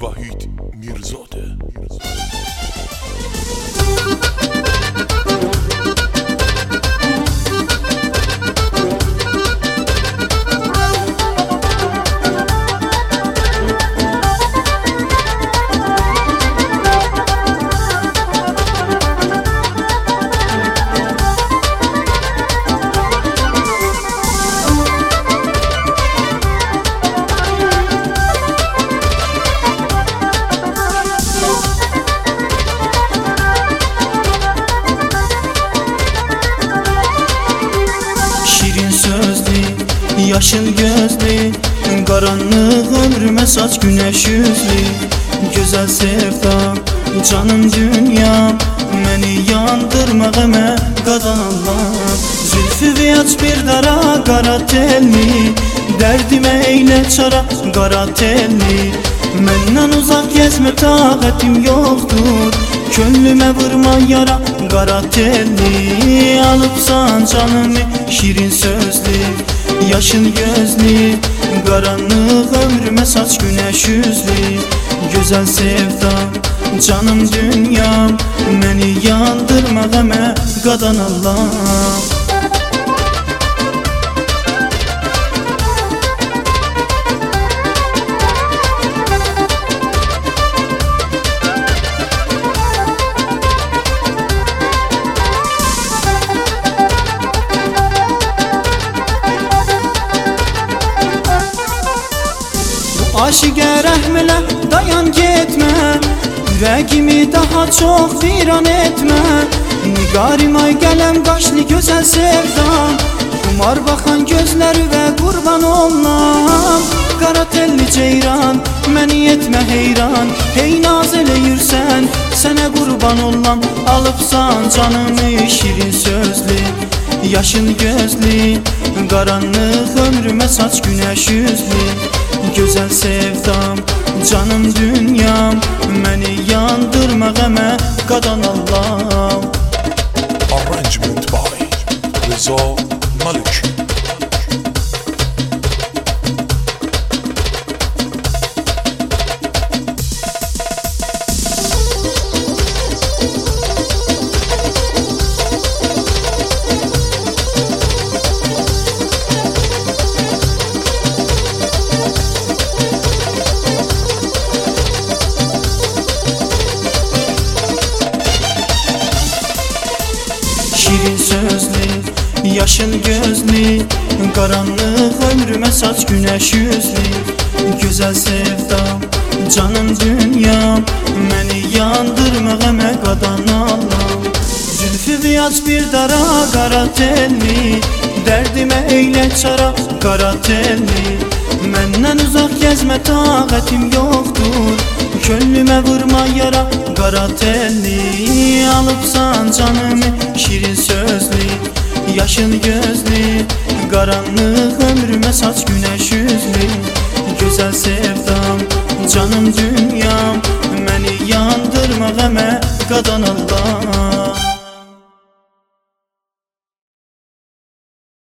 Vahid Mirzade. Yaşıl gözlü, qaranlıq ömrümə saç güneş yüzlü. Gözəl sevdam, canım dünyam, məni yandırmağıma qadan Allah. Zülfü viyac bir dara, qara telli, dərdimə eylə çara, qara telli. Məndən uzaq gəzmə taqətim yoxdur, könlümə vurma yara, qara telli. Alıbsan canımı, şirin sözlü, yaşıl gözlü, qaranlıq ömrümə saç güneş yüzlü. Gözəl sevdam, canım dünyam, məni yandırmağıma qadan Allah. Aşıqə rəhm elə, dayan getmə, ürəyimi daha çox viran etmə. Nigarim ay qələm qaşlı gözəl sevdam, qumar baxan gözləri və qurban ollam. Qara telli ceyran, məni etmə heyran, hey naz eləyirsən, sənə qurban ollam. Alıbsan canımı şirin sözlü, yaşıl gözlü, qaranlıq ömrümə saç güneş yüzlü. Gözəl sevdam, canım dünyam, məni yandırmağıma qadan Allah. Arrangement by Reza Malik. Şirin sözlü, yaşıl gözlü, qaranlıq ömrümə saç güneş yüzlü. Gözəl sevdam, canım dünyam, məni yandırmağıma qadan Allah. Zülfü viyac bir dara, qara telli, dərdimə eylə çara, qara telli. Məndən uzaq gəzmə taqətim yoxdur, könlümə vurma yara, qara telli. Alıbsan canımı şirin sözlü, yaşıl gözlü, qaranlıq ömrümə saç güneş yüzlü. Gözəl sevdam, canım dünyam, məni yandırmağıma qadan Allah.